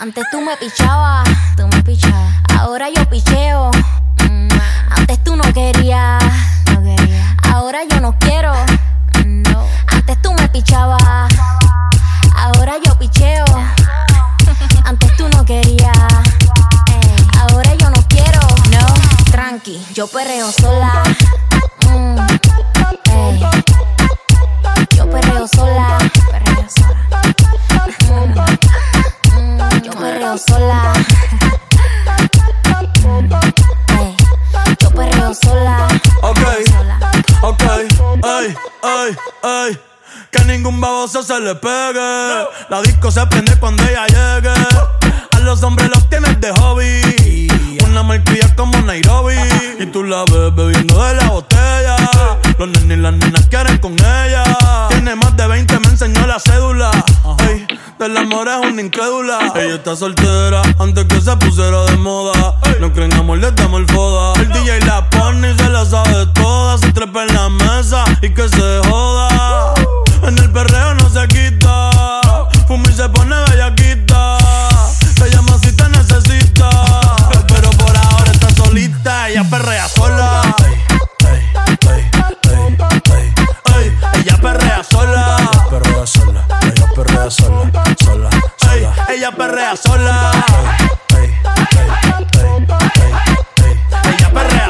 Antes tú me pichabas, ahora yo picheo. Antes tú no querías, ahora yo no quiero. Antes tú me pichabas, ahora yo picheo. Antes tú no querías, ahora yo no quiero. No, tranqui, yo perreo sola. Yo perreo sola. Yo perreo sola. Yo perreo sola. Ok, ey. Que ningún baboso se le pegue. La disco se prende cuando ella llegue. A los hombres los tienes de hobby. Una marquilla como Nairobi. Y tú la ves bebiendo de la botella. Los nenes y las nenas quieren con ella. Tiene más de 20, me enseñó la cédula. Ey, del amor es una incrédula. Ella está soltera antes que se pusiera de moda. No creen amor, le damos el foda. El DJ la pone y se la sabe toda. Se trepa en la mesa y que se joda. En el perreo no se quita. Fuma y se pone bellaquita. Te llama si te necesita. Pero por ahora está solita. Ella perrea sola. Ella perrea sola. Ella perrea sola. Ella perrea sola. Ella perrea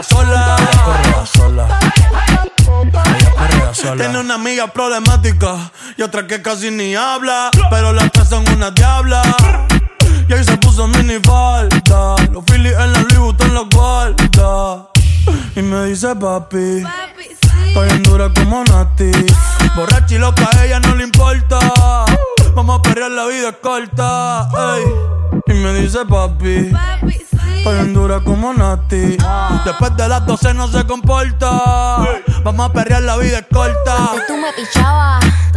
sola. Tiene una amiga problemática y otra que casi ni habla, pero las tres son una diabla. Y ahí se puso mini falta. Los Phillies en la Louis Vuitton los guarda. Y me dice papi, estoy en dura como Nati. Borracha y loca, a ella no le importa. Vamos a perrear, la vida es corta. Ey. Y me dice papi, estoy en dura como Nati. Después de las 12 no se comporta. Vamos a perrear, la vida es corta. Antes tú me pichabas,